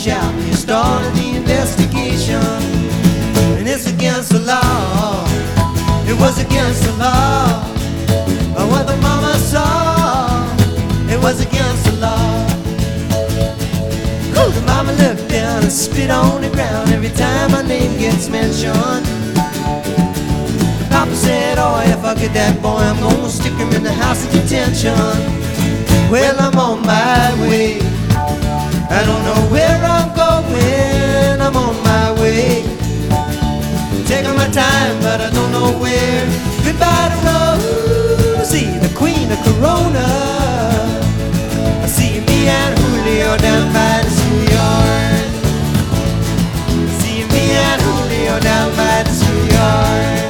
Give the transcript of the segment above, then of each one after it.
shout. He started the investigation, and it's against the law. It was against the law. What the mama saw, it was against the law. The mama looked down and spit on the ground every time my name gets mentioned. Papa said, oh, if I get that boy, I'm gonna stick him in the house of detention. Well, I'm on my way. I don't know where I'm going. I'm on my way. Taking my time, but I don't know where. Goodbye to Rosie, the queen of Corona. I see me and Julio down by the schoolyard. See me and Julio down by the schoolyard.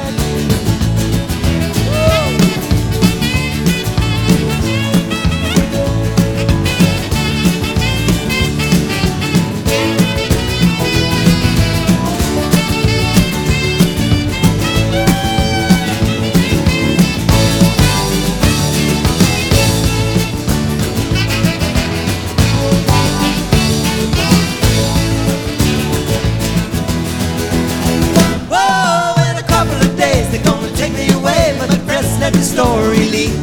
Let the story leak.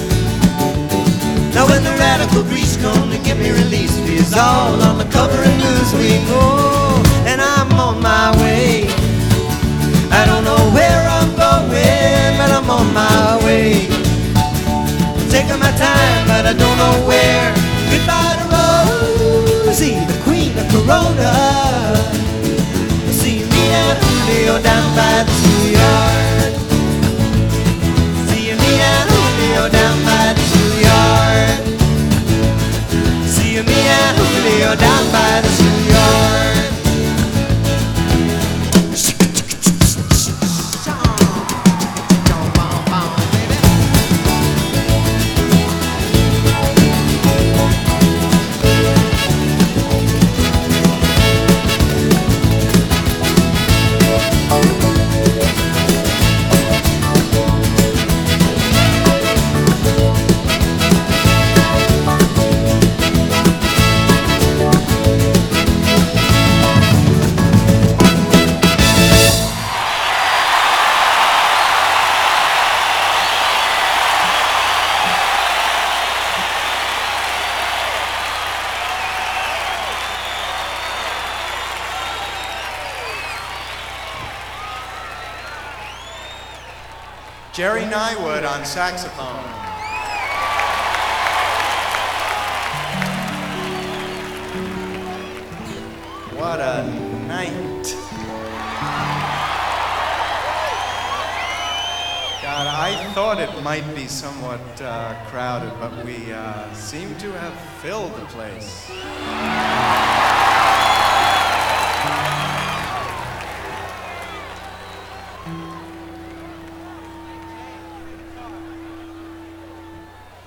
Now when the radical Grease come to get me released, it's all on the cover of Newsweek. Oh, and I'm on my way. I don't know where I'm going, but I'm on my way. I'm taking my time, but I don't know where. Goodbye to Rosie, the queen of Corona. See me and Julio down by the schoolyard. Down by the schoolyard. See me and Julio down by the schoolyard. Jerry Nywood on saxophone. What a night. God, I thought it might be somewhat crowded, but we seem to have filled the place.